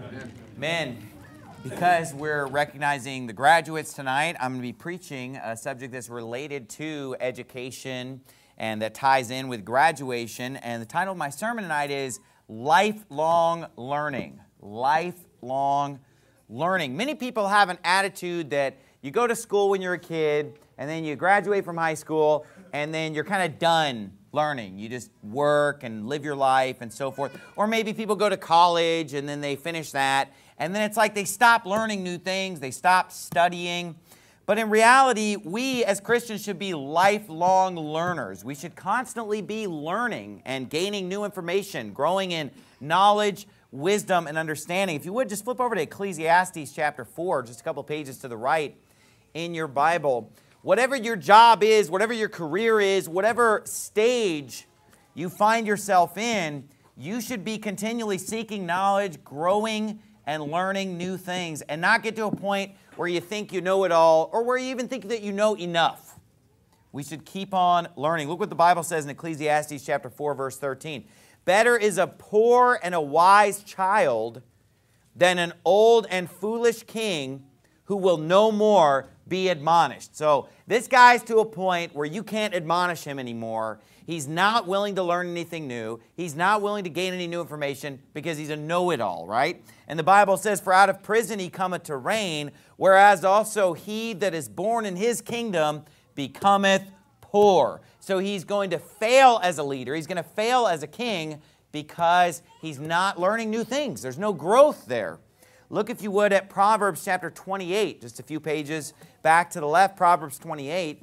Amen. Because we're recognizing the graduates tonight, I'm going to be preaching a subject that's related to education and that ties in with graduation. And the title of my sermon tonight is Lifelong Learning. Lifelong learning. Many people have an attitude that you go to school when you're a kid, and then you graduate from high school, and then you're kind of done learning. You just work and live your life and so forth. Or maybe people go to college, and then they finish that, and then it's like they stop learning new things, they stop studying. But in reality, we as Christians should be lifelong learners. We should constantly be learning and gaining new information, growing in knowledge, wisdom, and understanding. If you would, just flip over to Ecclesiastes chapter 4, just a couple pages to the right in your Bible. Whatever your job is, whatever your career is, whatever stage you find yourself in, you should be continually seeking knowledge, growing, and learning new things, and not get to a point where you think you know it all, or where you even think that you know enough. We should keep on learning. Look what the Bible says in Ecclesiastes chapter 4, verse 13. Better is a poor and a wise child than an old and foolish king who will no more be admonished. So this guy's to a point where you can't admonish him anymore. He's not willing to learn anything new. He's not willing to gain any new information because he's a know-it-all, right? And the Bible says, for out of prison he cometh to reign, whereas also he that is born in his kingdom becometh poor. So he's going to fail as a leader. He's going to fail as a king because he's not learning new things. There's no growth there. Look, if you would, at Proverbs chapter 28, just a few pages back to the left, Proverbs 28.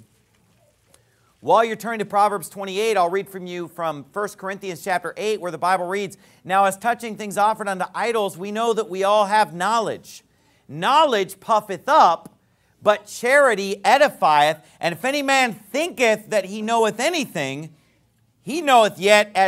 While you're turning to Proverbs 28, I'll read from you from 1 Corinthians chapter 8, where the Bible reads, Now as touching things offered unto idols, we know that we all have knowledge. Knowledge puffeth up, but charity edifieth. And if any man thinketh that he knoweth anything, he knoweth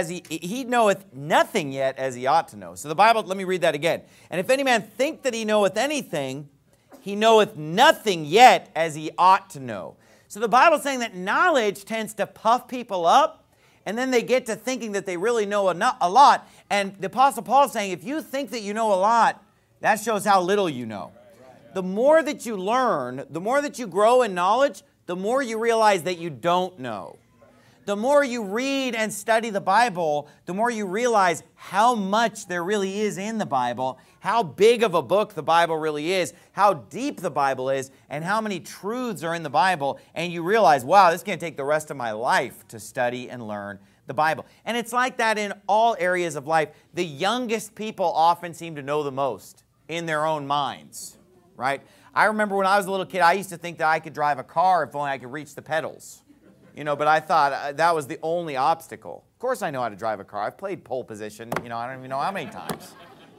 nothing yet as he ought to know. So the Bible, let me read that again. And if any man think that he knoweth anything, he knoweth nothing yet as he ought to know. So the Bible's saying that knowledge tends to puff people up, and then they get to thinking that they really know a lot. And the Apostle Paul is saying, if you think that you know a lot, that shows how little you know. The more that you learn, the more that you grow in knowledge, the more you realize that you don't know. The more you read and study the Bible, the more you realize how much there really is in the Bible, how big of a book the Bible really is, how deep the Bible is, and how many truths are in the Bible. And you realize, wow, this is going to take the rest of my life to study and learn the Bible. And it's like that in all areas of life. The youngest people often seem to know the most in their own minds, right? I remember when I was a little kid, I used to think that I could drive a car if only I could reach the pedals. You know, but I thought that was the only obstacle. Of course I know how to drive a car. I've played pole position, I don't even know how many times.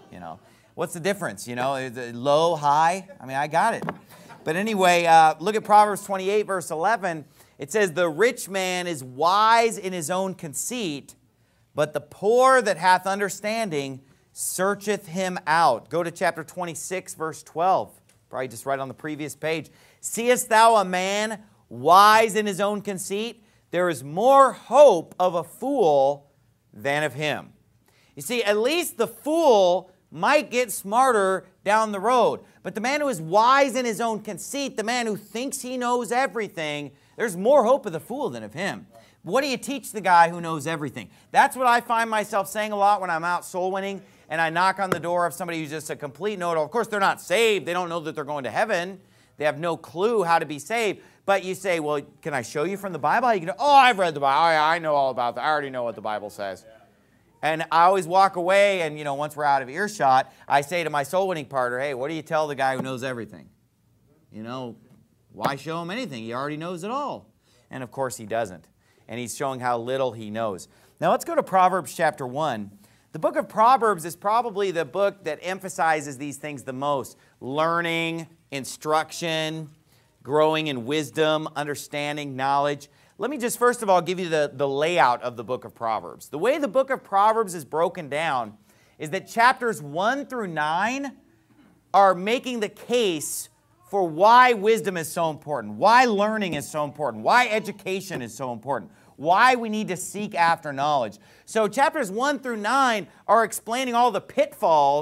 What's the difference? Is it low, high? I mean, I got it. But anyway, look at Proverbs 28, verse 11. It says, the rich man is wise in his own conceit, but the poor that hath understanding searcheth him out. Go to chapter 26, verse 12. Probably just right on the previous page. Seest thou a man wise in his own conceit? There is more hope of a fool than of him. You see, at least the fool might get smarter down the road. But the man who is wise in his own conceit, the man who thinks he knows everything, there's more hope of the fool than of him. What do you teach the guy who knows everything? That's what I find myself saying a lot when I'm out soul winning and I knock on the door of somebody who's just a complete know-it-all. Of course, they're not saved. They don't know that they're going to heaven. They have no clue how to be saved. But you say, well, can I show you from the Bible? You can, oh, I've read the Bible. I know all about that. I already know what the Bible says. And I always walk away, and, once we're out of earshot, I say to my soul winning partner, hey, what do you tell the guy who knows everything? Why show him anything? He already knows it all. And, of course, he doesn't. And he's showing how little he knows. Now, let's go to Proverbs chapter 1. The book of Proverbs is probably the book that emphasizes these things the most. Learning, instruction, growing in wisdom, understanding, knowledge. Let me just first of all give you the layout of the book of Proverbs. The way the book of Proverbs is broken down is that chapters 1 through 9 are making the case for why wisdom is so important, why learning is so important, why education is so important, why we need to seek after knowledge. So chapters 1 through 9 are explaining all the pitfalls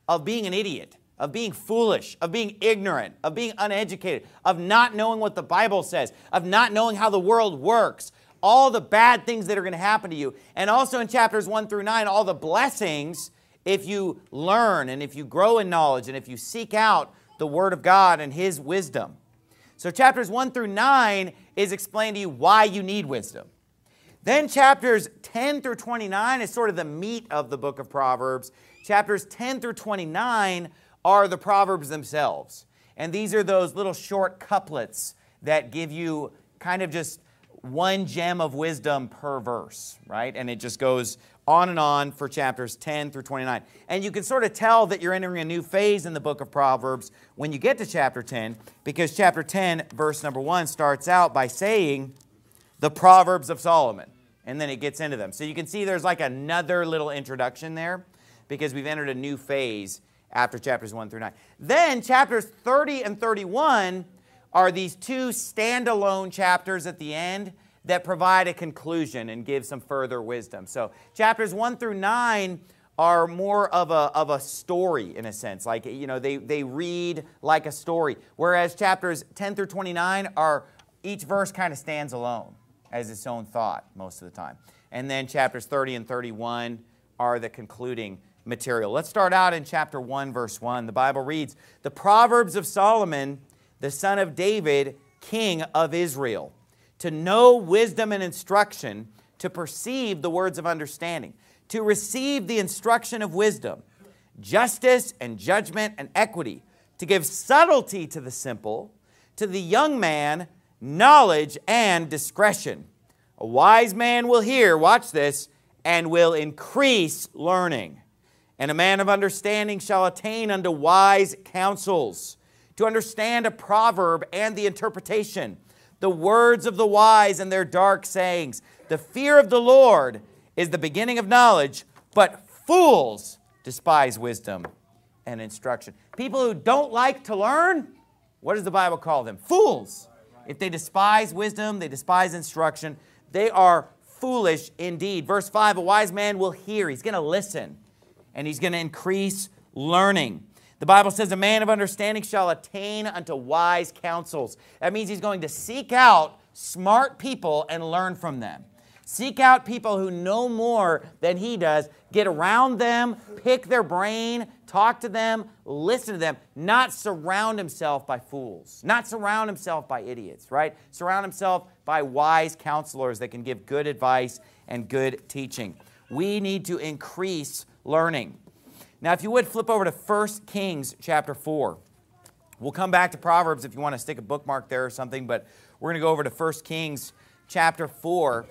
of being an idiot, of being foolish, of being ignorant, of being uneducated, of not knowing what the Bible says, of not knowing how the world works, all the bad things that are going to happen to you. And also in chapters 1 through 9, all the blessings if you learn and if you grow in knowledge and if you seek out the Word of God and His wisdom. So chapters 1 through 9 is explaining to you why you need wisdom. Then chapters 10 through 29 is sort of the meat of the book of Proverbs. Chapters 10 through 29 are the Proverbs themselves. And these are those little short couplets that give you kind of just one gem of wisdom per verse, right? And it just goes on and on for chapters 10 through 29. And you can sort of tell that you're entering a new phase in the book of Proverbs when you get to chapter 10, because chapter 10, verse number 1 starts out by saying, the Proverbs of Solomon. And then it gets into them. So you can see there's like another little introduction there because we've entered a new phase after chapters 1 through 9. Then chapters 30 and 31 are these two standalone chapters at the end that provide a conclusion and give some further wisdom. So chapters 1 through 9 are more of a story in a sense. Like, you know, they read like a story. Whereas chapters 10 through 29 are, each verse kind of stands alone as its own thought most of the time. And then chapters 30 and 31 are the concluding material. Let's start out in chapter 1, verse 1. The Bible reads, the Proverbs of Solomon, the son of David, king of Israel, to know wisdom and instruction, to perceive the words of understanding, to receive the instruction of wisdom, justice and judgment and equity, to give subtlety to the simple, to the young man, knowledge and discretion. A wise man will hear, watch this, and will increase learning. And a man of understanding shall attain unto wise counsels, to understand a proverb and the interpretation, the words of the wise and their dark sayings. The fear of the Lord is the beginning of knowledge, but fools despise wisdom and instruction. People who don't like to learn, what does the Bible call them? Fools. If they despise wisdom, they despise instruction, they are foolish indeed. Verse 5, a wise man will hear. He's going to listen, and he's going to increase learning. The Bible says a man of understanding shall attain unto wise counsels. That means he's going to seek out smart people and learn from them. Seek out people who know more than he does. Get around them, pick their brain, talk to them, listen to them. Not surround himself by fools. Not surround himself by idiots, right? Surround himself by wise counselors that can give good advice and good teaching. We need to increase learning. Now, if you would, flip over to 1 Kings chapter 4. We'll come back to Proverbs if you want to stick a bookmark there or something, but we're going to go over to 1 Kings chapter 4.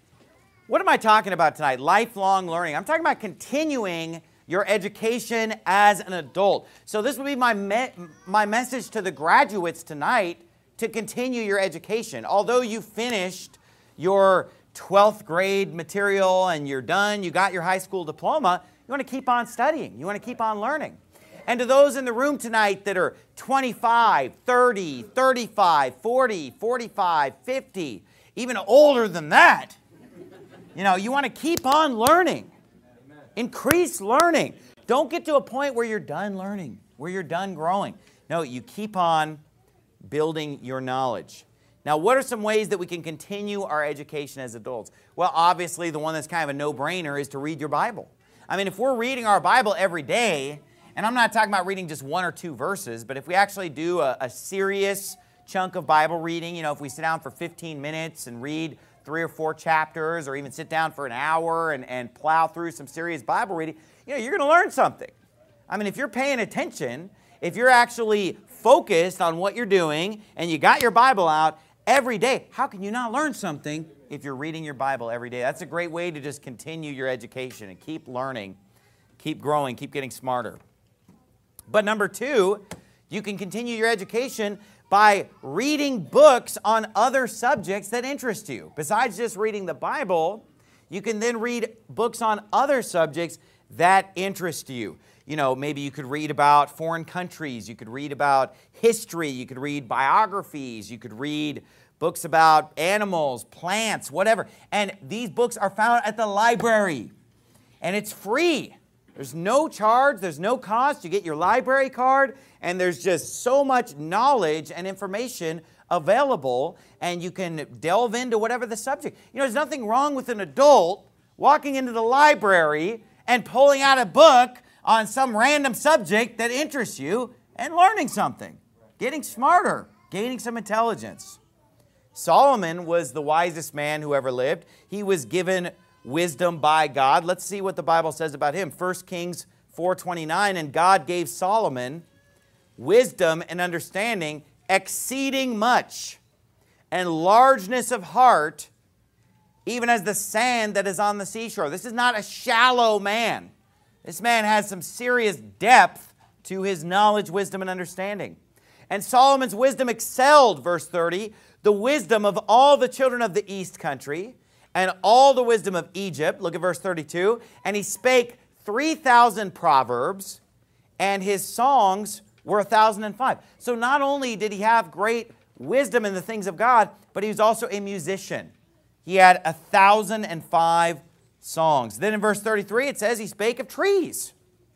What am I talking about tonight? Lifelong learning. I'm talking about continuing your education as an adult. So this would be my message to the graduates tonight, to continue your education. Although you finished your 12th grade material and you're done, you got your high school diploma, you want to keep on studying. You want to keep on learning. And to those in the room tonight that are 25, 30, 35, 40, 45, 50, even older than that, you know, you want to keep on learning. Increase learning. Don't get to a point where you're done learning, where you're done growing. No, you keep on building your knowledge. Now, what are some ways that we can continue our education as adults? Well, obviously, the one that's kind of a no-brainer is to read your Bible. I mean, if we're reading our Bible every day, and I'm not talking about reading just 1 or 2 verses, but if we actually do a serious chunk of Bible reading, you know, if we sit down for 15 minutes and read 3 or 4 chapters, or even sit down for an hour and plow through some serious Bible reading, you know, you're going to learn something. I mean, if you're paying attention, if you're actually focused on what you're doing, and you got your Bible out every day, how can you not learn something if you're reading your Bible every day? That's a great way to just continue your education and keep learning, keep growing, keep getting smarter. But number 2, you can continue your education by reading books on other subjects that interest you. Besides just reading the Bible, you can then read books on other subjects that interest you. You know, maybe you could read about foreign countries, you could read about history, you could read biographies, you could read books about animals, plants, whatever. And these books are found at the library. And it's free. There's no charge, there's no cost. You get your library card, and there's just so much knowledge and information available, and you can delve into whatever the subject. You know, there's nothing wrong with an adult walking into the library and pulling out a book on some random subject that interests you and learning something, getting smarter, gaining some intelligence. Solomon was the wisest man who ever lived. He was given wisdom by God. Let's see what the Bible says about him. 1 Kings 4:29, and God gave Solomon wisdom and understanding exceeding much, and largeness of heart, even as the sand that is on the seashore. This is not a shallow man. This man has some serious depth to his knowledge, wisdom, and understanding. And Solomon's wisdom excelled, verse 30, the wisdom of all the children of the east country, and all the wisdom of Egypt. Look at verse 32. And he spake 3,000 proverbs, and his songs were 1,005. So not only did he have great wisdom in the things of God, but he was also a musician. He had 1,005 songs. Then in verse 33, it says he spake of trees.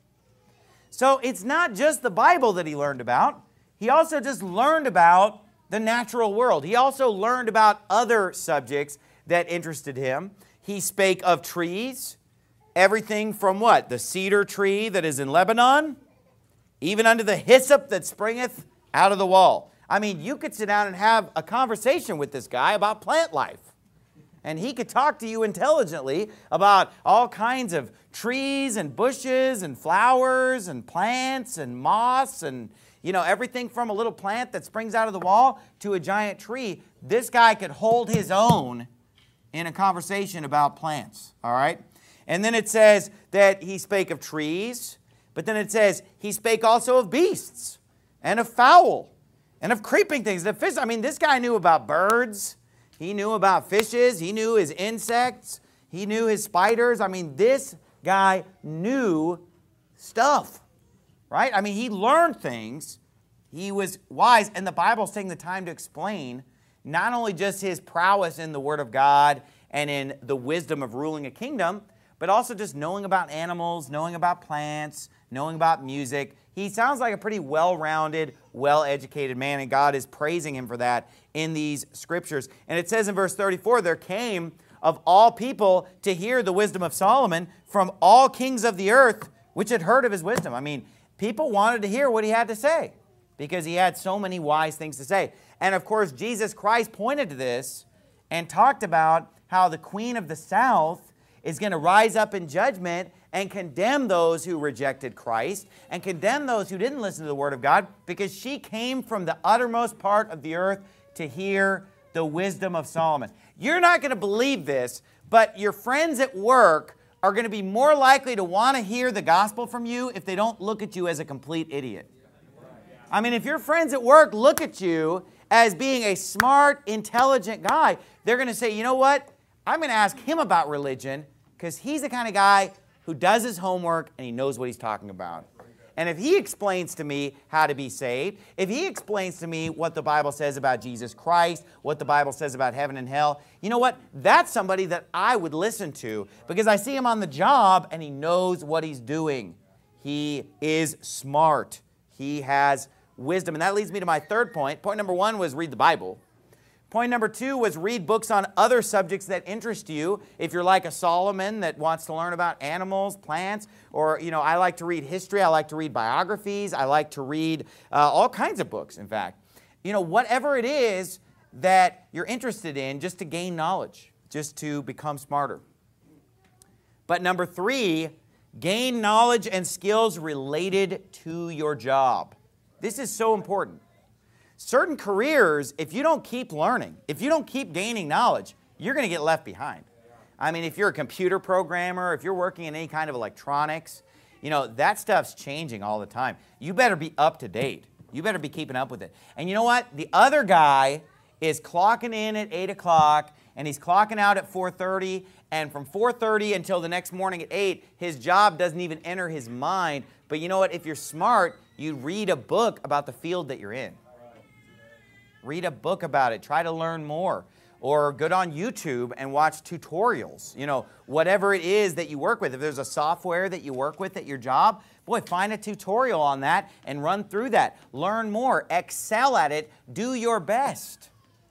So it's not just the Bible that he learned about. He also just learned about the natural world. He also learned about other subjects that interested him. He spake of trees, everything from what? The cedar tree that is in Lebanon, even unto the hyssop that springeth out of the wall. I mean, you could sit down and have a conversation with this guy about plant life. And he could talk to you intelligently about all kinds of trees and bushes and flowers and plants and moss and, you know, everything from a little plant that springs out of the wall to a giant tree. This guy could hold his own in a conversation about plants, all right? And then it says that he spake of trees, but then it says he spake also of beasts and of fowl and of creeping things, and of fish. I mean, this guy knew about birds. He knew about fishes. He knew his insects. He knew his spiders. I mean, this guy knew stuff, right? I mean, he learned things. He was wise, and the Bible's taking the time to explain not only just his prowess in the Word of God and in the wisdom of ruling a kingdom, but also just knowing about animals, knowing about plants, knowing about music. He sounds like a pretty well-rounded, well-educated man, and God is praising him for that in these scriptures. And it says in verse 34, there came of all people to hear the wisdom of Solomon from all kings of the earth, which had heard of his wisdom. I mean, people wanted to hear what he had to say because he had so many wise things to say. And of course, Jesus Christ pointed to this and talked about how the queen of the south is going to rise up in judgment and condemn those who rejected Christ and condemn those who didn't listen to the Word of God, because she came from the uttermost part of the earth to hear the wisdom of Solomon. You're not going to believe this, but your friends at work are going to be more likely to want to hear the gospel from you if they don't look at you as a complete idiot. I mean, if your friends at work look at you as being a smart, intelligent guy, they're going to say, you know what? I'm going to ask him about religion because he's the kind of guy who does his homework and he knows what he's talking about. And if he explains to me how to be saved, if he explains to me what the Bible says about Jesus Christ, what the Bible says about heaven and hell, you know what? That's somebody that I would listen to because I see him on the job and he knows what he's doing. He is smart. He has wisdom. And that leads me to my third point. Point number one was read the Bible. Point number two was read books on other subjects that interest you. If you're like a Solomon that wants to learn about animals, plants, or, you know, I like to read history. I like to read biographies. I like to read all kinds of books, in fact. You know, whatever it is that you're interested in, just to gain knowledge, just to become smarter. But number three, gain knowledge and skills related to your job. This is so important. Certain careers, if you don't keep learning, if you don't keep gaining knowledge, you're going to get left behind. I mean, if you're a computer programmer, if you're working in any kind of electronics, you know, that stuff's changing all the time. You better be up to date. You better be keeping up with it. And you know what? The other guy is clocking in at 8 o'clock, and he's clocking out at 4:30, and from 4:30 until the next morning at 8, his job doesn't even enter his mind. But you know what? If you're smart, you read a book about the field that you're in. Read a book about it. Try to learn more. or go on YouTube and watch tutorials. You know, whatever it is that you work with. If there's a software that you work with at your job, boy, find a tutorial on that and run through that. Learn more, excel at it, do your best.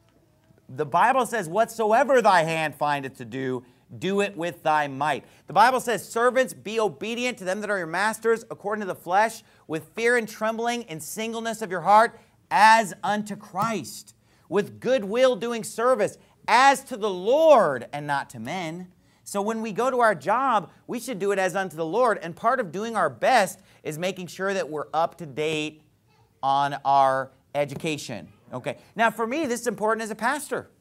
The Bible says, whatsoever thy hand findeth to do, do it with thy might. The Bible says, servants, be obedient to them that are your masters, according to the flesh, with fear and trembling and singleness of your heart, as unto Christ, with good will doing service, as to the Lord and not to men. So when we go to our job, we should do it as unto the Lord. And part of doing our best is making sure that we're up to date on our education. Okay. Now for me, this is important as a pastor.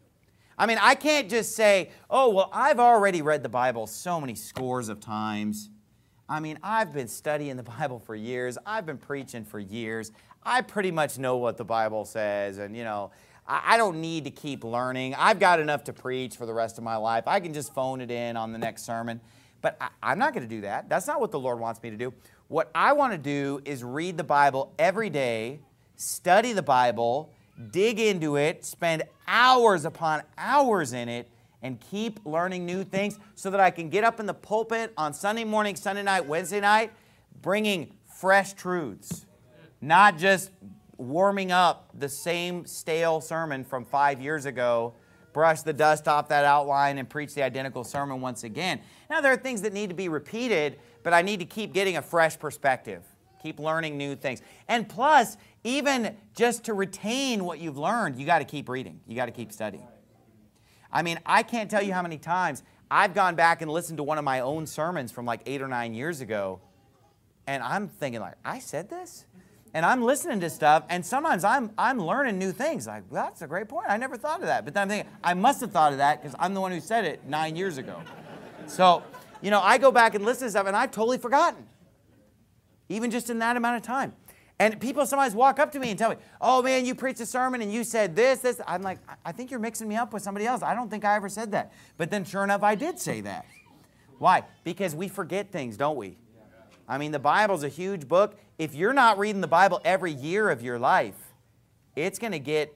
I mean, I can't just say, oh, well, I've already read the Bible so many scores of times. I mean, I've been studying the Bible for years. I've been preaching for years. I pretty much know what the Bible says, and, you know, I don't need to keep learning. I've got enough to preach for the rest of my life. I can just phone it in on the next sermon. But I'm not going to do that. That's not what the Lord wants me to do. What I want to do is read the Bible every day, study the Bible, dig into it, spend hours upon hours in it, and keep learning new things so that I can get up in the pulpit on Sunday morning, Sunday night, Wednesday night, bringing fresh truths, not just warming up the same stale sermon from 5 years ago, brush the dust off that outline and preach the identical sermon once again. Now, there are things that need to be repeated, but I need to keep getting a fresh perspective, keep learning new things. And plus, even just to retain what you've learned, you got to keep reading. You got to keep studying. I mean, I can't tell you how many times I've gone back and listened to one of my own sermons from like 8 or 9 years ago, and I'm thinking like, I said this? And I'm listening to stuff, and sometimes I'm learning new things. Like, well, that's a great point. I never thought of that. But then I'm thinking, I must have thought of that because I'm the one who said it 9 years ago. So, you know, I go back and listen to stuff, and I've totally forgotten, even just in that amount of time. And people sometimes walk up to me and tell me, oh, man, you preached a sermon and you said this. I'm like, I think you're mixing me up with somebody else. I don't think I ever said that. But then sure enough, I did say that. Why? Because we forget things, don't we? I mean, the Bible's a huge book. If you're not reading the Bible every year of your life, it's going to get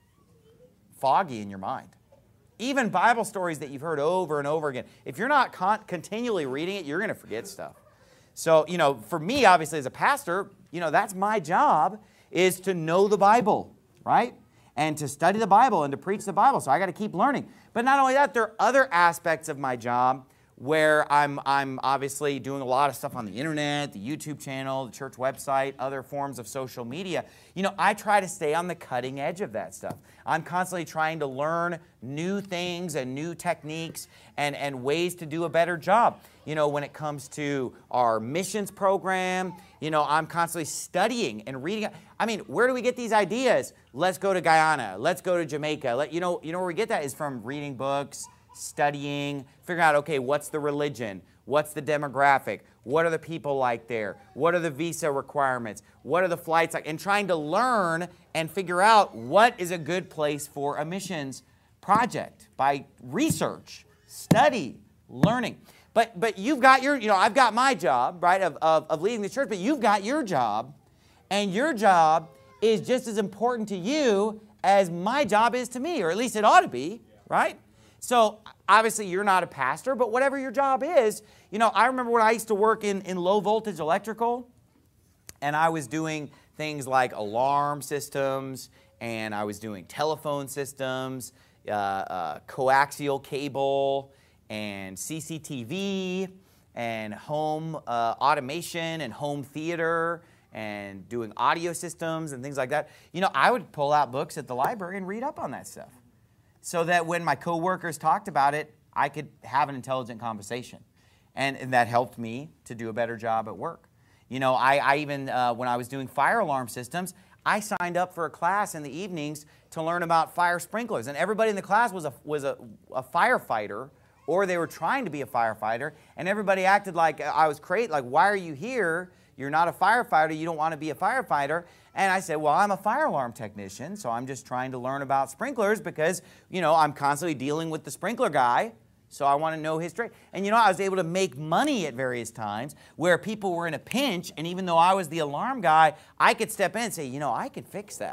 foggy in your mind. Even Bible stories that you've heard over and over again, if you're not continually reading it, you're going to forget stuff. So, you know, for me, obviously, as a pastor, you know, that's my job, is to know the Bible, right? And to study the Bible and to preach the Bible. So I got to keep learning. But not only that, there are other aspects of my job where I'm obviously doing a lot of stuff on the internet, the YouTube channel, the church website, other forms of social media. You know, I try to stay on the cutting edge of that stuff. I'm constantly trying to learn new things and new techniques and ways to do a better job. You know, when it comes to our missions program, you know, I'm constantly studying and reading. I mean, where do we get these ideas? Let's go to Guyana. Let's go to Jamaica. You know where we get that is from reading books, studying, figuring out, okay, what's the religion? What's the demographic? What are the people like there? What are the visa requirements? What are the flights like? And trying to learn and figure out what is a good place for a missions project by research, study, learning. But you've got your, you know, I've got my job, right, of leading the church, but you've got your job, and your job is just as important to you as my job is to me, or at least it ought to be, right? So obviously you're not a pastor, but whatever your job is, you know, I remember when I used to work in low voltage electrical, and I was doing things like alarm systems, and I was doing telephone systems, coaxial cable, and CCTV, and home automation, and home theater, and doing audio systems and things like that. You know, I would pull out books at the library and read up on that stuff, so that when my coworkers talked about it, I could have an intelligent conversation. And that helped me to do a better job at work. You know, I even, when I was doing fire alarm systems, I signed up for a class in the evenings to learn about fire sprinklers. And everybody in the class was a firefighter, or they were trying to be a firefighter. And everybody acted like I was crazy, like, why are you here? You're not a firefighter. You don't want to be a firefighter. And I said, well, I'm a fire alarm technician, so I'm just trying to learn about sprinklers because, you know, I'm constantly dealing with the sprinkler guy, so I want to know his trade. And, you know, I was able to make money at various times where people were in a pinch, and even though I was the alarm guy, I could step in and say, you know, I could fix that.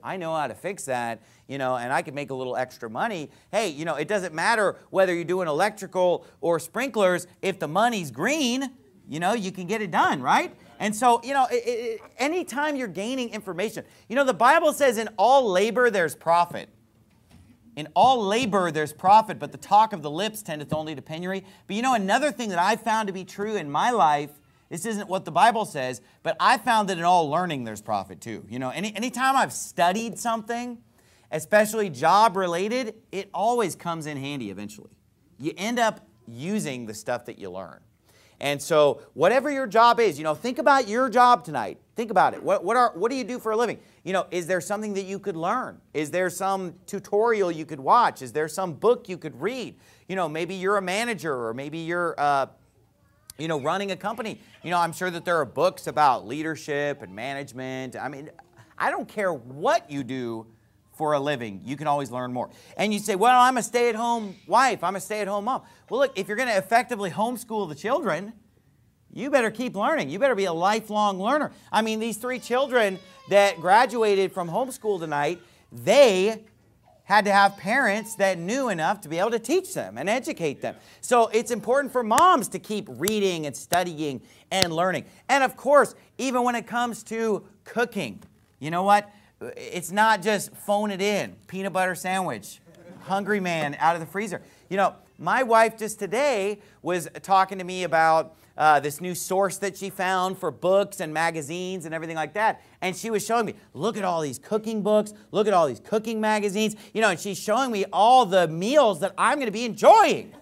I know how to fix that, and I can make a little extra money. Hey, it doesn't matter whether you're doing electrical or sprinklers. If the money's green, you can get it done, right? And so, anytime you're gaining information, the Bible says in all labor there's profit. In all labor there's profit, but the talk of the lips tendeth only to penury. But another thing that I found to be true in my life, this isn't what the Bible says, but I found that in all learning there's profit too. Anytime I've studied something, especially job related, it always comes in handy eventually. You end up using the stuff that you learn. And so whatever your job is, think about your job tonight. Think about it. What do you do for a living? Is there something that you could learn? Is there some tutorial you could watch? Is there some book you could read? Maybe you're a manager, or maybe you're running a company. I'm sure that there are books about leadership and management. I mean, I don't care what you do for a living. You can always learn more. And you say, well, I'm a stay-at-home wife. I'm a stay-at-home mom. Well, look, if you're going to effectively homeschool the children, you better keep learning. You better be a lifelong learner. I mean, these 3 children that graduated from homeschool tonight, they had to have parents that knew enough to be able to teach them and educate them. So it's important for moms to keep reading and studying and learning. And of course, even when it comes to cooking, you know what? It's not just phone it in, peanut butter sandwich, hungry man out of the freezer. My wife just today was talking to me about this new source that she found for books and magazines and everything like that. And she was showing me, look at all these cooking books, look at all these cooking magazines, and she's showing me all the meals that I'm going to be enjoying.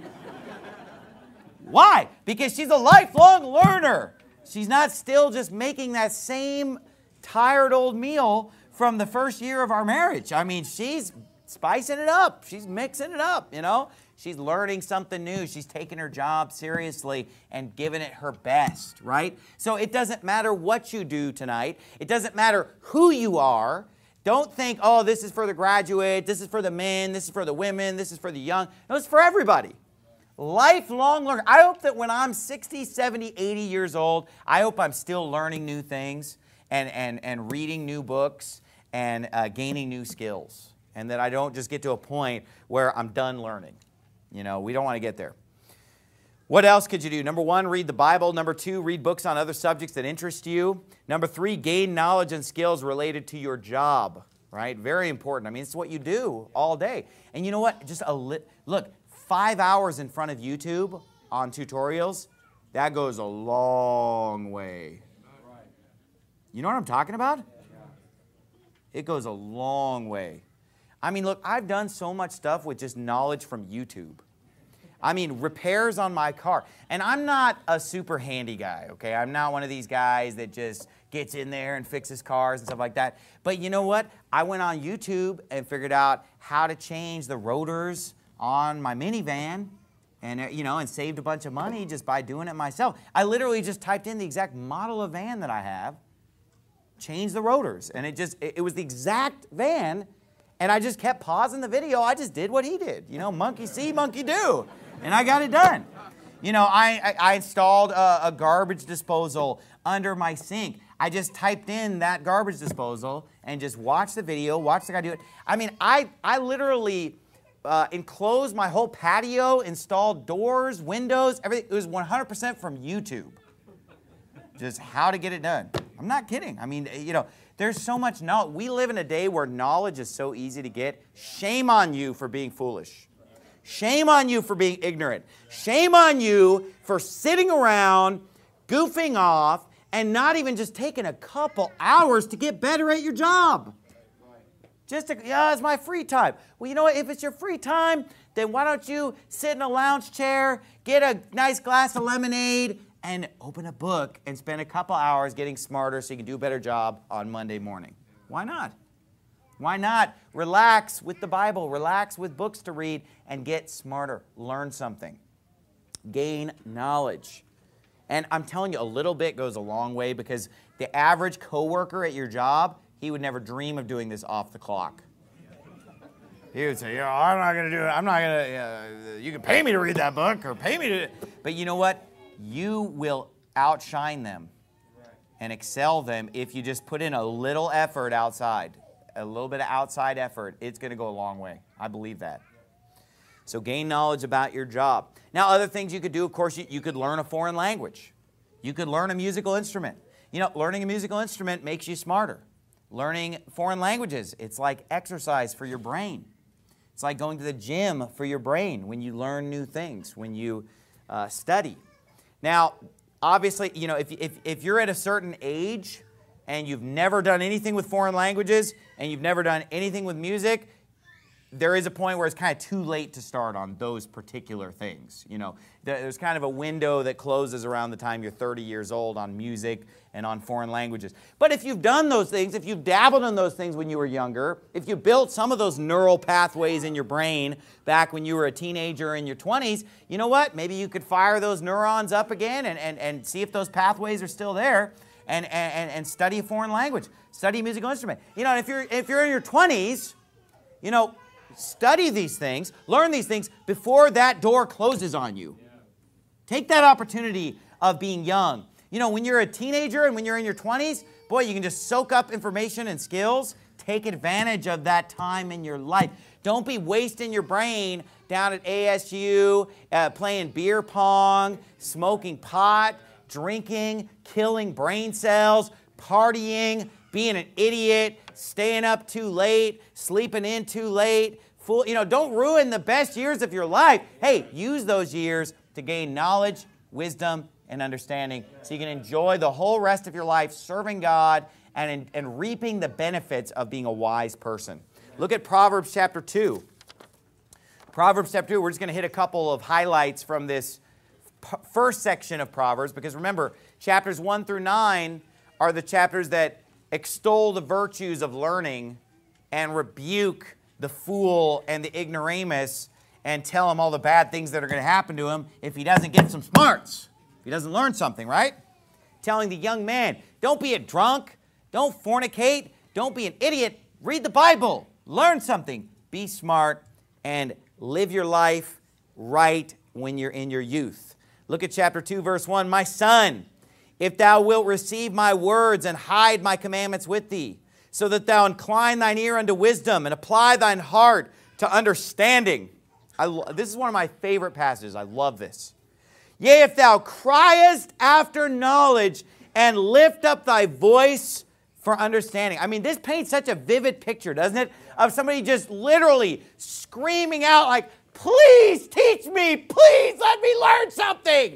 Why? Because she's a lifelong learner. She's not still just making that same tired old meal from the first year of our marriage. I mean, she's spicing it up. She's mixing it up, She's learning something new. She's taking her job seriously and giving it her best, right? So it doesn't matter what you do tonight. It doesn't matter who you are. Don't think, oh, this is for the graduate, this is for the men, this is for the women, this is for the young. No, it's for everybody. Lifelong learner. I hope that when I'm 60, 70, 80 years old, I hope I'm still learning new things and reading new books and gaining new skills. And that I don't just get to a point where I'm done learning. We don't want to get there. What else could you do? Number 1, read the Bible. Number 2, read books on other subjects that interest you. Number 3, gain knowledge and skills related to your job, right? Very important. I mean, it's what you do all day. And you know what? Just look, 5 hours in front of YouTube on tutorials, that goes a long way. You know what I'm talking about? It goes a long way. I mean, look, I've done so much stuff with just knowledge from YouTube. I mean, repairs on my car. And I'm not a super handy guy, okay? I'm not one of these guys that just gets in there and fixes cars and stuff like that. But you know what? I went on YouTube and figured out how to change the rotors on my minivan and, and saved a bunch of money just by doing it myself. I literally just typed in the exact model of van that I have, changed the rotors, and it was the exact van. And I just kept pausing the video. I just did what he did. Monkey see, monkey do. And I got it done. I installed a garbage disposal under my sink. I just typed in that garbage disposal and just watched the video, watched the guy do it. I mean, I literally enclosed my whole patio, installed doors, windows, everything. It was 100% from YouTube. Just how to get it done. I'm not kidding. I mean, there's so much knowledge. We live in a day where knowledge is so easy to get. Shame on you for being foolish. Shame on you for being ignorant. Shame on you for sitting around, goofing off, and not even just taking a couple hours to get better at your job. It's my free time. Well, you know what? If it's your free time, then why don't you sit in a lounge chair, get a nice glass of lemonade, and open a book and spend a couple hours getting smarter so you can do a better job on Monday morning. Why not? Why not relax with the Bible, relax with books to read, and get smarter, learn something, gain knowledge. And I'm telling you, a little bit goes a long way, because the average coworker at your job, he would never dream of doing this off the clock. He would say, I'm not going to do it. I'm not going to, you can pay me to read that book or pay me to. But you know what? You will outshine them and excel them if you just put in a little effort outside. a little bit of outside effort, it's going to go a long way. I believe that. So gain knowledge about your job. Now, other things you could do, of course, you could learn a foreign language. You could learn a musical instrument. You know, learning a musical instrument makes you smarter. Learning foreign languages, it's like exercise for your brain. It's like going to the gym for your brain when you learn new things, when you study. Now, obviously, you know, if you're at a certain age and you've never done anything with foreign languages and you've never done anything with music, there is a point where it's kind of too late to start on those particular things. You know, there's kind of a window that closes around the time you're 30 years old on music and on foreign languages. But if you've done those things, if you've dabbled in those things when you were younger, if you built some of those neural pathways in your brain back when you were a teenager in your 20s, you know what? Maybe you could fire those neurons up again and see if those pathways are still there and study a foreign language, study a musical instrument. You know, if you're in your 20s, you know, study these things, learn these things before that door closes on you. Take that opportunity of being young. You know, when you're a teenager and when you're in your 20s, boy, you can just soak up information and skills. Take advantage of that time in your life. Don't be wasting your brain down at ASU, playing beer pong, smoking pot, drinking, killing brain cells, partying, being an idiot, staying up too late, sleeping in too late. You know, don't ruin the best years of your life. Hey, use those years to gain knowledge, wisdom, and understanding so you can enjoy the whole rest of your life serving God and reaping the benefits of being a wise person. Look at Proverbs chapter 2. Proverbs chapter 2, we're just going to hit a couple of highlights from this first section of Proverbs, because remember, chapters 1 through 9 are the chapters that extol the virtues of learning and rebuke the fool and the ignoramus and tell him all the bad things that are going to happen to him if he doesn't get some smarts, if he doesn't learn something, right? Telling the young man, don't be a drunk, don't fornicate, don't be an idiot, read the Bible, learn something, be smart, and live your life right when you're in your youth. Look at chapter 2, verse 1. My son, if thou wilt receive my words and hide my commandments with thee, so that thou incline thine ear unto wisdom and apply thine heart to understanding. This is one of my favorite passages. I love this. Yea, if thou criest after knowledge and lift up thy voice for understanding. I mean, this paints such a vivid picture, doesn't it? Of somebody just literally screaming out like, please teach me, please let me learn something.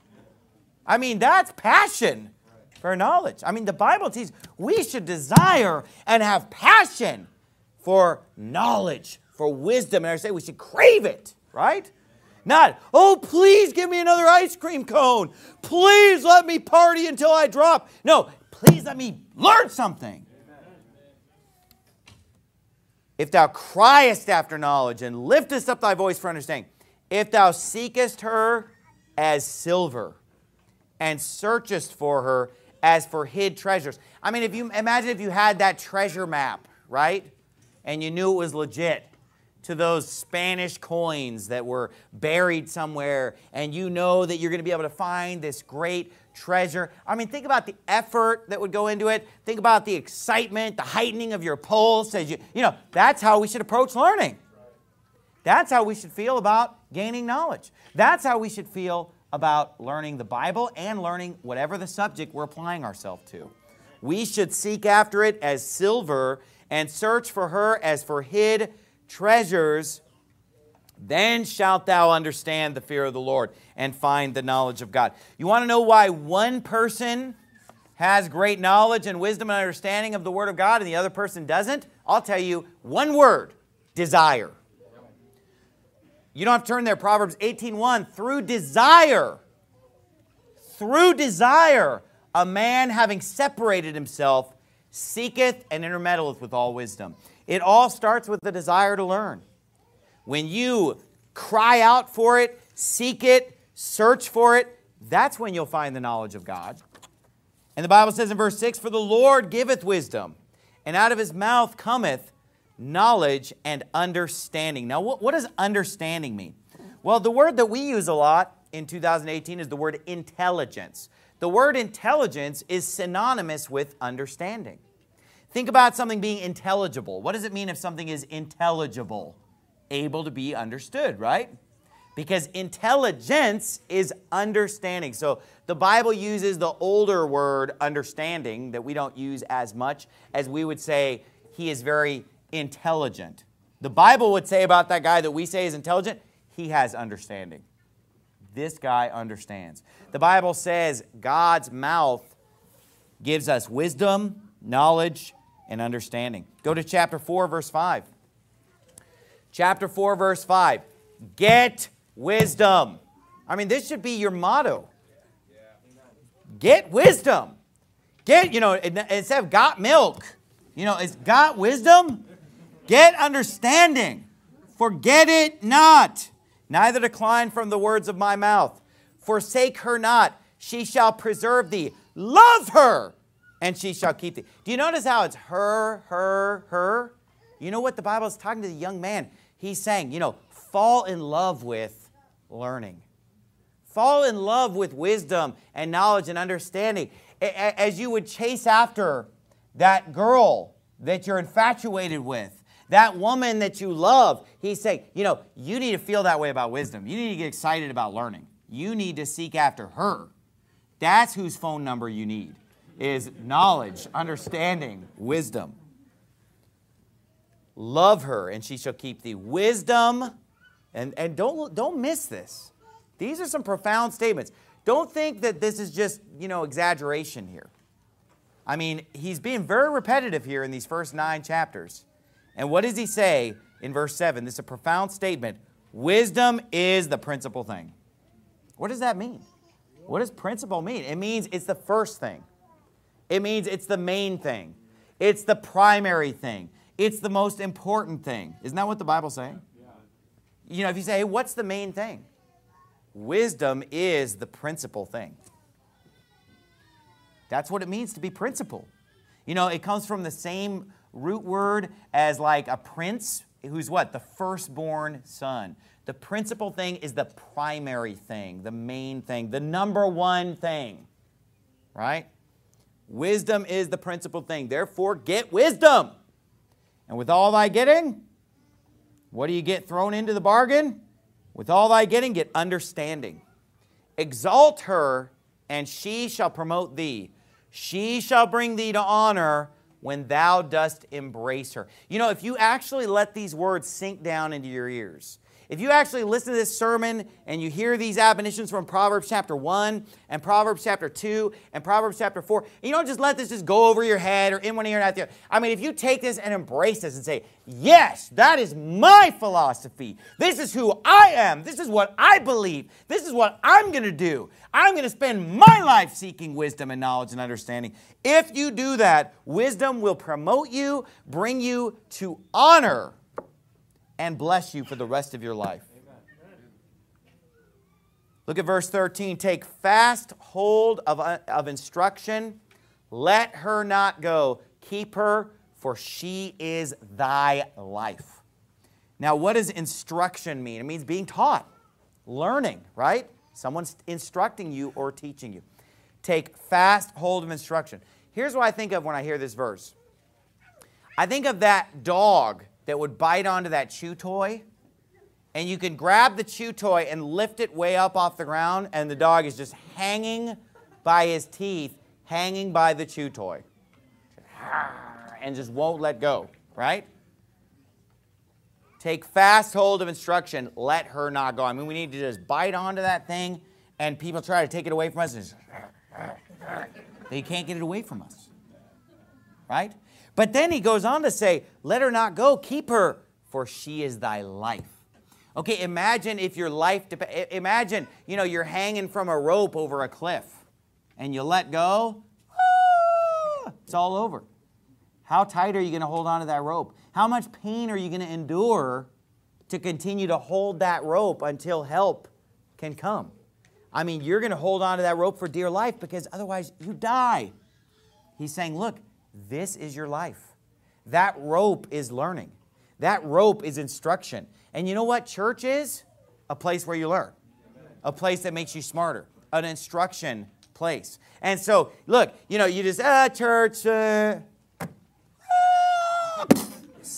I mean, that's passion for knowledge. I mean, the Bible teaches we should desire and have passion for knowledge, for wisdom. And I say we should crave it, right? Not, oh, please give me another ice cream cone. Please let me party until I drop. No, please let me learn something. If thou criest after knowledge and liftest up thy voice for understanding, if thou seekest her as silver and searchest for her as for hid treasures. I mean, imagine if you had that treasure map, right? And you knew it was legit, to those Spanish coins that were buried somewhere, and you know that you're going to be able to find this great treasure. I mean, think about the effort that would go into it. Think about the excitement, the heightening of your pulse as you know, that's how we should approach learning. That's how we should feel about gaining knowledge. That's how we should feel about learning the Bible and learning whatever the subject we're applying ourselves to. We should seek after it as silver and search for her as for hid treasures. Then shalt thou understand the fear of the Lord and find the knowledge of God. You want to know why one person has great knowledge and wisdom and understanding of the Word of God and the other person doesn't? I'll tell you one word: desire. You don't have to turn there. Proverbs 18:1. Through desire, a man having separated himself seeketh and intermeddleth with all wisdom. It all starts with the desire to learn. When you cry out for it, seek it, search for it, that's when you'll find the knowledge of God. And the Bible says in verse 6, for the Lord giveth wisdom, and out of his mouth cometh knowledge and understanding. Now, what does understanding mean? Well, the word that we use a lot in 2018 is the word intelligence. The word intelligence is synonymous with understanding. Think about something being intelligible. What does it mean if something is intelligible? Able to be understood, right? Because intelligence is understanding. So the Bible uses the older word understanding that we don't use as much as we would say he is very intelligent. The Bible would say about that guy that we say is intelligent, he has understanding. This guy understands. The Bible says God's mouth gives us wisdom, knowledge, and understanding. Go to chapter 4, verse 5. Chapter 4, verse 5. Get wisdom. I mean, this should be your motto. Get wisdom. Get, instead of got milk, it's got wisdom. Get understanding. Forget it not. Neither decline from the words of my mouth. Forsake her not. She shall preserve thee. Love her, and she shall keep thee. Do you notice how it's her, her, her? You know what the Bible is talking to the young man? He's saying, fall in love with learning. Fall in love with wisdom and knowledge and understanding. As you would chase after that girl that you're infatuated with, that woman that you love, he's saying, you need to feel that way about wisdom. You need to get excited about learning. You need to seek after her. That's whose phone number you need, is knowledge, understanding, wisdom. Love her, and she shall keep thee. Wisdom, and don't miss this. These are some profound statements. Don't think that this is just, exaggeration here. I mean, he's being very repetitive here in these first 9 chapters. And what does he say in verse 7? This is a profound statement. Wisdom is the principal thing. What does that mean? What does principal mean? It means it's the first thing. It means it's the main thing. It's the primary thing. It's the most important thing. Isn't that what the Bible's saying? Yeah. If you say, hey, what's the main thing? Wisdom is the principal thing. That's what it means to be principal. It comes from the same root word as like a prince, who's what? The firstborn son. The principal thing is the primary thing, the main thing, the number one thing, right? Wisdom is the principal thing. Therefore, get wisdom. And with all thy getting, what do you get thrown into the bargain? With all thy getting, get understanding. Exalt her, and she shall promote thee. She shall bring thee to honor when thou dost embrace her. If you actually let these words sink down into your ears, if you actually listen to this sermon and you hear these admonitions from Proverbs chapter 1 and Proverbs chapter 2 and Proverbs chapter 4, and you don't just let this just go over your head or in one ear and out the other. I mean, if you take this and embrace this and say, yes, that is my philosophy. This is who I am. This is what I believe. This is what I'm going to do. I'm going to spend my life seeking wisdom and knowledge and understanding. If you do that, wisdom will promote you, bring you to honor, and bless you for the rest of your life. Amen. Look at verse 13. Take fast hold of instruction. Let her not go. Keep her, for she is thy life. Now, what does instruction mean? It means being taught, learning, right? Someone's instructing you or teaching you. Take fast hold of instruction. Here's what I think of when I hear this verse. I think of that dog that would bite onto that chew toy, and you can grab the chew toy and lift it way up off the ground, and the dog is just hanging by his teeth, hanging by the chew toy, and just won't let go, right? Take fast hold of instruction. Let her not go. I mean, we need to just bite onto that thing, and people try to take it away from us, and just, they can't get it away from us, right? But then he goes on to say, let her not go, keep her, for she is thy life. Okay, imagine if your life, imagine, you're hanging from a rope over a cliff, and you let go, it's all over. How tight are you going to hold on to that rope? How much pain are you going to endure to continue to hold that rope until help can come? I mean, you're going to hold on to that rope for dear life because otherwise you die. He's saying, look, this is your life. That rope is learning. That rope is instruction. And you know what church is? A place where you learn. A place that makes you smarter. An instruction place. And so, look, you just, church,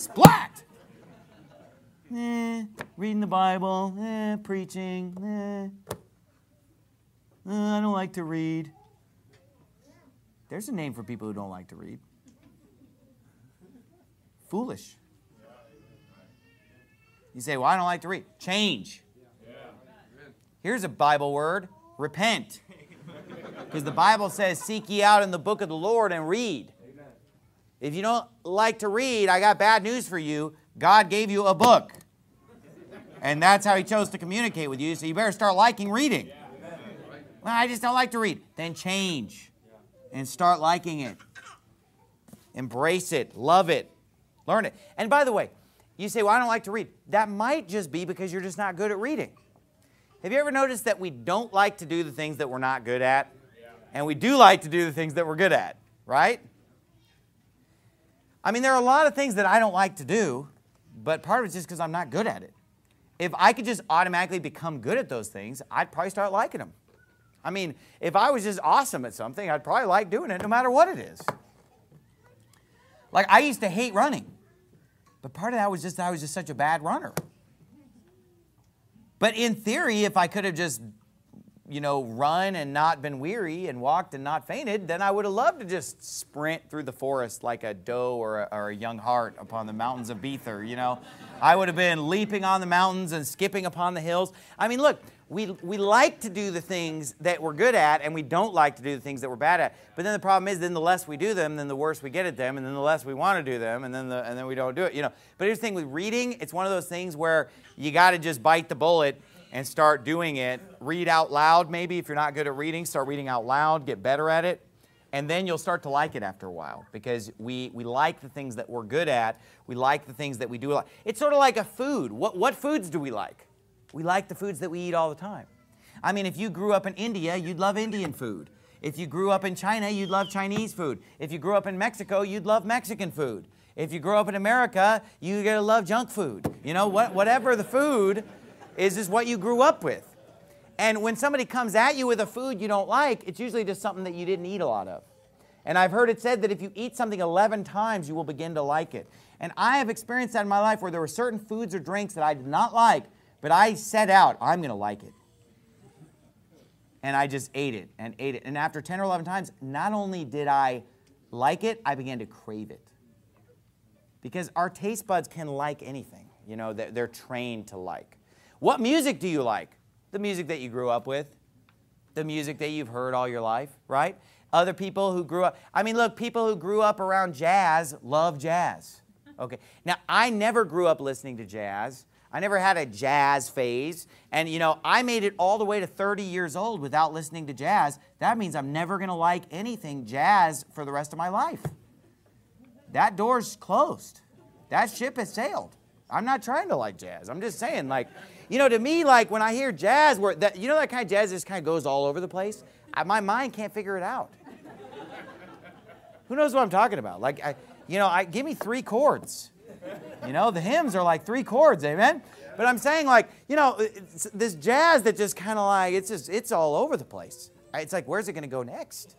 splat! Reading the Bible, preaching, I don't like to read. There's a name for people who don't like to read. Foolish. You say, well, I don't like to read. Change. Here's a Bible word, repent. Because the Bible says, seek ye out in the book of the Lord and read. If you don't like to read, I got bad news for you. God gave you a book. And that's how He chose to communicate with you, so you better start liking reading. Well, I just don't like to read. Then change and start liking it. Embrace it. Love it. Learn it. And by the way, you say, well, I don't like to read. That might just be because you're just not good at reading. Have you ever noticed that we don't like to do the things that we're not good at? And we do like to do the things that we're good at, right? I mean, there are a lot of things that I don't like to do, but part of it's just because I'm not good at it. If I could just automatically become good at those things, I'd probably start liking them. I mean, if I was just awesome at something, I'd probably like doing it no matter what it is. Like, I used to hate running. But part of that was just I was just such a bad runner. But in theory, if I could have just, run and not been weary and walked and not fainted, then I would have loved to just sprint through the forest like a doe or a young hart upon the mountains of Bether, I would have been leaping on the mountains and skipping upon the hills. I mean, look, we like to do the things that we're good at, and we don't like to do the things that we're bad at. But then the problem is, then the less we do them, then the worse we get at them, and then the less we want to do them, and then we don't do it. But here's the thing with reading: it's one of those things where you got to just bite the bullet and start doing it. Read out loud, maybe if you're not good at reading, start reading out loud, get better at it, and then you'll start to like it after a while because we like the things that we're good at. We like the things that we do. It's sort of like a food. What foods do we like? We like the foods that we eat all the time. I mean, if you grew up in India, you'd love Indian food. If you grew up in China, you'd love Chinese food. If you grew up in Mexico, you'd love Mexican food. If you grew up in America, you're going to love junk food. Whatever the food is what you grew up with. And when somebody comes at you with a food you don't like, it's usually just something that you didn't eat a lot of. And I've heard it said that if you eat something 11 times, you will begin to like it. And I have experienced that in my life where there were certain foods or drinks that I did not like, but I set out, I'm going to like it. And I just ate it and ate it. And after 10 or 11 times, not only did I like it, I began to crave it. Because our taste buds can like anything. They're trained to like. What music do you like? The music that you grew up with. The music that you've heard all your life, right? Other people who grew up, look, people who grew up around jazz love jazz. Okay. Now, I never grew up listening to jazz. I never had a jazz phase. And, I made it all the way to 30 years old without listening to jazz. That means I'm never going to like anything jazz for the rest of my life. That door's closed. That ship has sailed. I'm not trying to like jazz. I'm just saying, to me, when I hear jazz, that kind of jazz just kind of goes all over the place. My mind can't figure it out. Who knows what I'm talking about? Give me 3 chords. The hymns are like 3 chords, amen? But I'm saying this jazz that just kind of it's all over the place. It's like, where's it going to go next?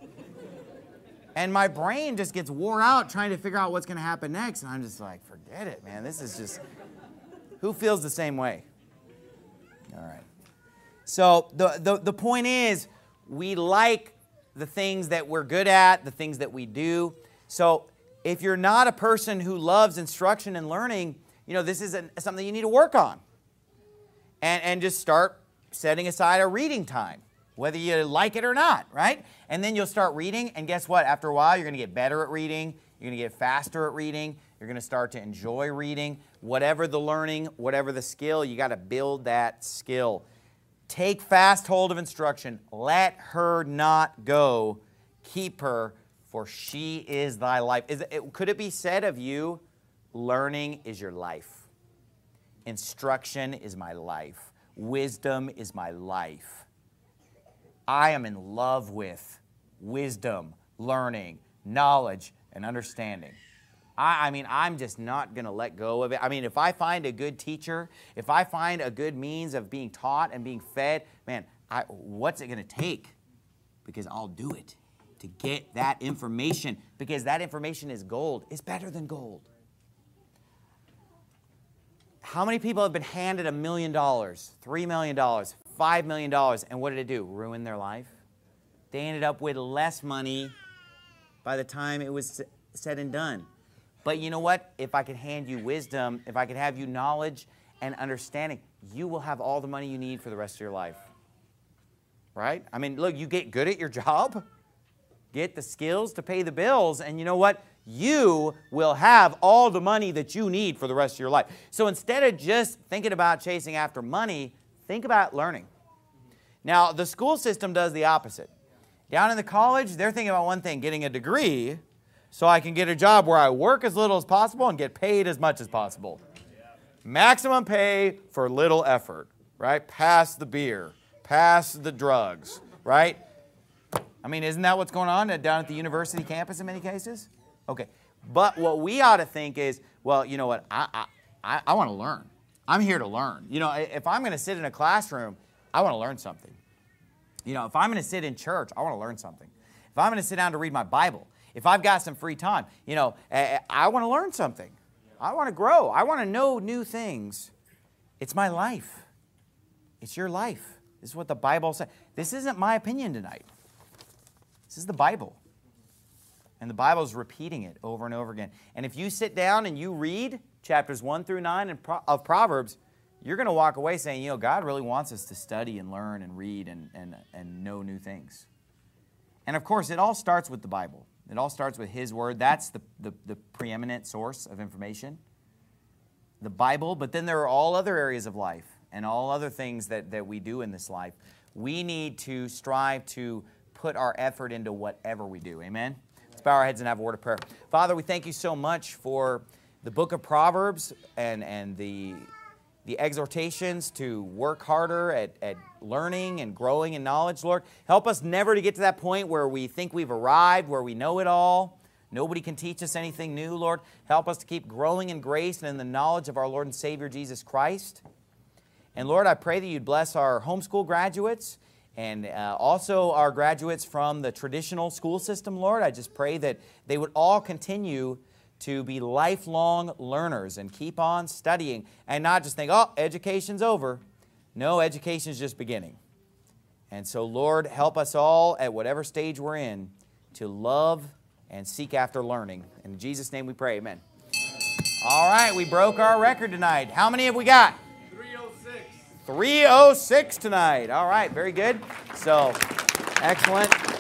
And my brain just gets wore out trying to figure out what's going to happen next. And I'm just like, forget it, man. This is just, who feels the same way? All right. So the point is, we like the things that we're good at, the things that we do. So if you're not a person who loves instruction and learning, this is something you need to work on. And just start setting aside a reading time, whether you like it or not, right? And then you'll start reading, and guess what? After a while, you're going to get better at reading. You're going to get faster at reading. You're going to start to enjoy reading. Whatever the learning, whatever the skill, you got to build that skill. Take fast hold of instruction. Let her not go. Keep her, for she is thy life. Could it be said of you, learning is your life? Instruction is my life. Wisdom is my life. I am in love with wisdom, learning, knowledge, and understanding. I'm just not going to let go of it. If I find a good teacher, if I find a good means of being taught and being fed, man, what's it going to take? Because I'll do it to get that information, because that information is gold. It's better than gold. How many people have been handed $1 million, $3 million, $5 million, and what did it do? Ruin their life? They ended up with less money by the time it was said and done. But you know what? If I could hand you wisdom, if I could have you knowledge and understanding, you will have all the money you need for the rest of your life. Right? I mean, look, you get good at your job, get the skills to pay the bills, and you know what? You will have all the money that you need for the rest of your life. So instead of just thinking about chasing after money, think about learning. Now, the school system does the opposite. Down in the college, they're thinking about one thing, getting a degree so I can get a job where I work as little as possible and get paid as much as possible. Maximum pay for little effort, right? Pass the beer, pass the drugs, right? I mean, isn't that what's going on down at the university campus in many cases? Okay, but what we ought to think is, well, you know what, I want to learn. I'm here to learn. You know, if I'm going to sit in a classroom, I want to learn something. You know, if I'm going to sit in church, I want to learn something. If I'm going to sit down to read my Bible, if I've got some free time, you know, I want to learn something. I want to grow. I want to know new things. It's my life. It's your life. This is what the Bible says. This isn't my opinion tonight. This is the Bible. And the Bible is repeating it over and over again. And if you sit down and you read chapters 1 through 9 of Proverbs, you're going to walk away saying, you know, God really wants us to study and learn and read and know new things. And of course, it all starts with the Bible. It all starts with His Word. That's the preeminent source of information. The Bible, but then there are all other areas of life and all other things that we do in this life. We need to strive to put our effort into whatever we do. Amen? Let's bow our heads and have a word of prayer. Father, we thank you so much for the book of Proverbs and the exhortations to work harder at learning and growing in knowledge, Lord. Help us never to get to that point where we think we've arrived, where we know it all. Nobody can teach us anything new, Lord. Help us to keep growing in grace and in the knowledge of our Lord and Savior, Jesus Christ. And Lord, I pray that you'd bless our homeschool graduates and also our graduates from the traditional school system, Lord. I just pray that they would all continue to be lifelong learners and keep on studying and not just think, oh, education's over. No, education's just beginning. And so, Lord, help us all at whatever stage we're in to love and seek after learning. In Jesus' name we pray, amen. All right, we broke our record tonight. How many have we got? 306 tonight. All right, very good. So, excellent.